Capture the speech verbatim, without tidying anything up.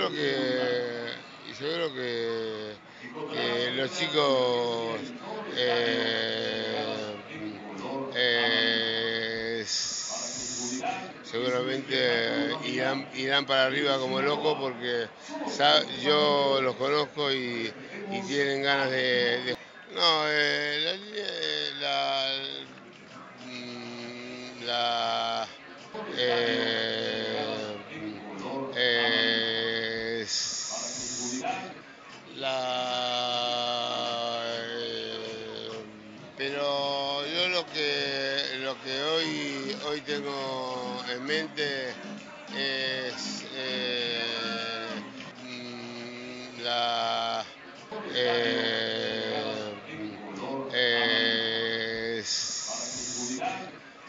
creo que, y yo creo que, que los chicos eh, eh, seguramente irán, irán para arriba como locos porque sa- yo los conozco y, y tienen ganas de... de- no, eh, la, línea- la, mm, la, eh, eh, la eh, pero yo lo que lo que hoy hoy tengo en mente es eh, mm, la eh,